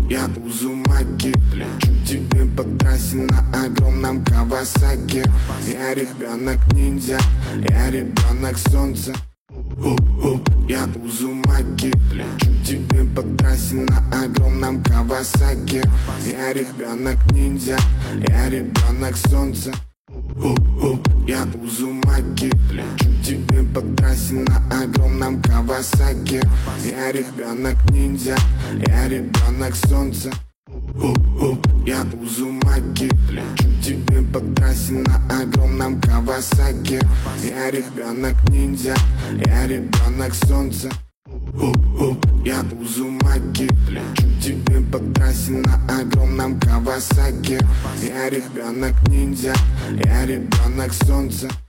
я Узумаки. Лечу тебе по трассе на огромном Кавасаки. Я ребенок-ниндзя, я ребенок солнца. Я Узумаки. Лечу тебе по трассе на огромном Кавасаки. Я ребенок-ниндзя, я ребенок солнца. Я Узумаки. Лечу тебе по трассе на огромном Кавасаки. Я ребенок-ниндзя, я ребенок солнца. Я Узумаки. Лечу тебе по трассе на огромном Кавасаки. Я ребенок-ниндзя, я ребенок солнца. Я Узумаки. Лечу тебе по трассе на огромном Кавасаки. Я ребенок-ниндзя, я ребенок солнца.